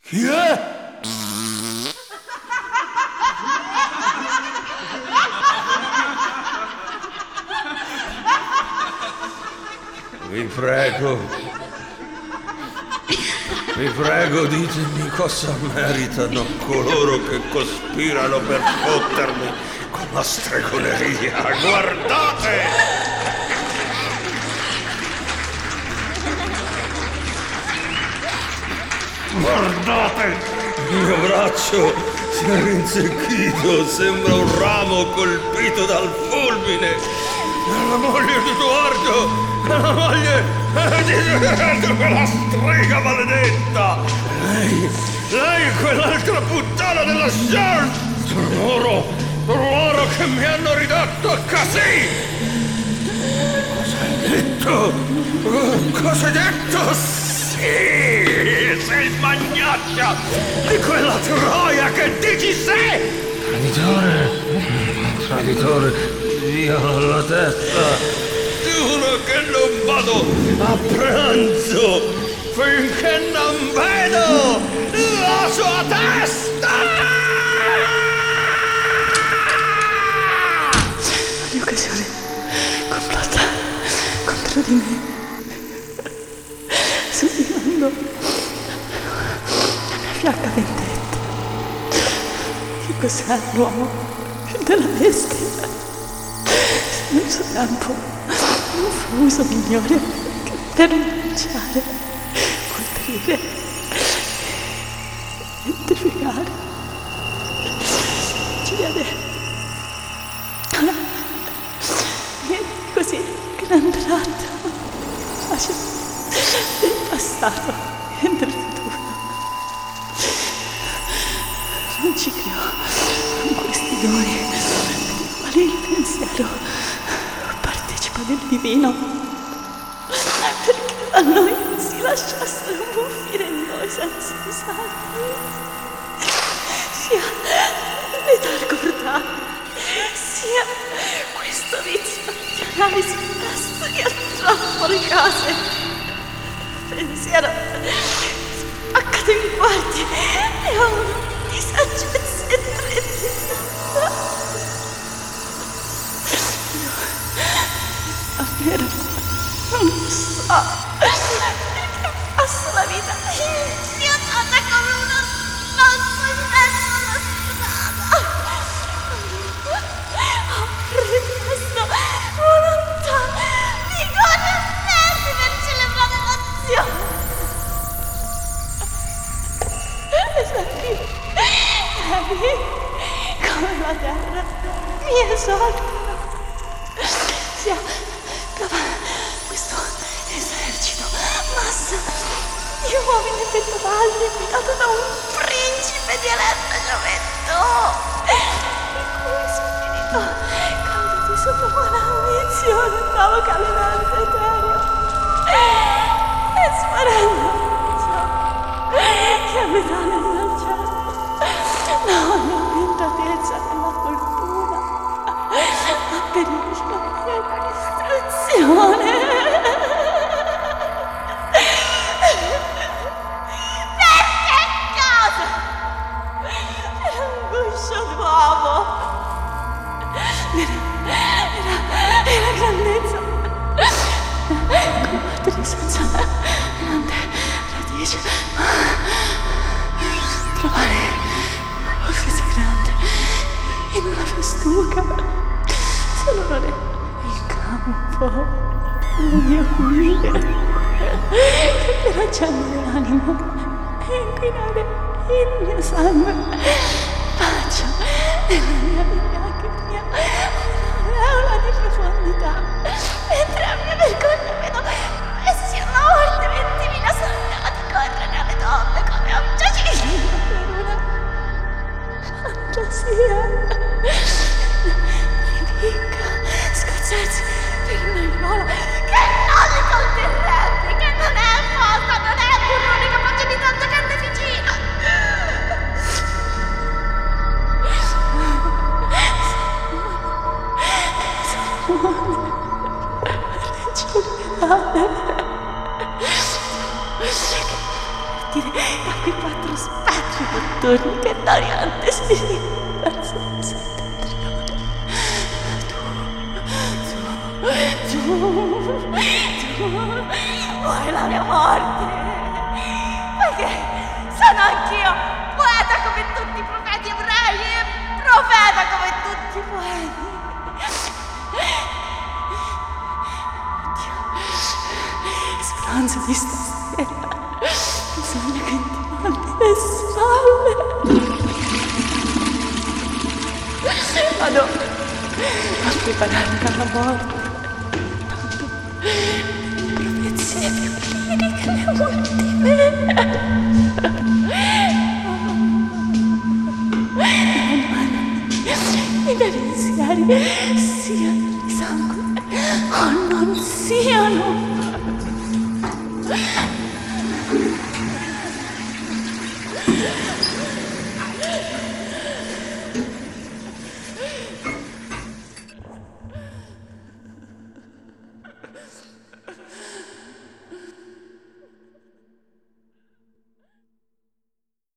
Chi è? Vi prego, ditemi cosa meritano coloro che cospirano per fottermi con la stregoneria. Guardate! Guardate! Il mio braccio si è rinsecchito, sembra un ramo colpito dal fulmine. La moglie di Edoardo! La moglie di Edoardo, quella strega maledetta! Lei è quell'altra puttana della Charles! Sono loro che mi hanno ridotto così! Cosa hai detto? Cosa hai detto? Sì! Sei il magnaccia di quella Troia che dici sei! Traditore, via la testa! Giuro che non vado a pranzo finché non vedo la sua testa! Ogni occasione complotta contro di me, sublimando la mia fiacca vendetta. Che cos'è l'uomo della bestia? Nel suo tempo non fu uso migliore che per minacciare, colpire, identificare. Ci vede così gran tratto, facile del passato e del futuro. Non ci credo con questi doni, quali il pensiero partecipa del divino, perché a noi si lasciassero muffire in noi senza usarli, sia l'età ricordata, sia questo vizio di analisi presto che troppo le cose. Pensiero spaccato in quarti e ho di saggezza e trettezza. Davvero non so perché passo la vita inchiodata come una stazza in mezzo alla strada. Ho ripreso volontà, vigore e mezzi per celebrare l'azione. Senti, come la terra mi esorta. Sia questo esercito, massa di uomini pettorali guidato da un principe di eletta gioventù, il cui spirito causa di sovrumana ambizione nuovo caminante etereo e sparendo ciò che abita nel cielo non l'orientatezza della fortuna ma pericolo e distruzione. Perché cosa? Per un guscio d'uomo e la grandezza combattere senza grande radice, trovare offesa grande in una festuca sonore il campo del mio cuore che per accendere l'animo e inquinare il mio sangue faccio nella mia lacrima un'aureola di profondità mentre a mia vergogna vedo essi una morte 20.000 soldati correre alle tombe come a un giacimento per una fantasia ripicca, scazzarsi per una aiuola che non li conterrebbe, che non è apposta, non è burrone capace di tanta carneficina. Regionale partire da quei 4 spettri notturni che Doriante si verso il settentrione. Tu vuoi la mia morte, perché sono anch'io poeta come tutti i profeti ebrei e profeta come tutti i poeti. Speranza di stasera, bisogna che ti mandi le spalle. Vado a preparare la morte. Profezie più liriche le ultime. I miei pensieri siano di sangue o non siano.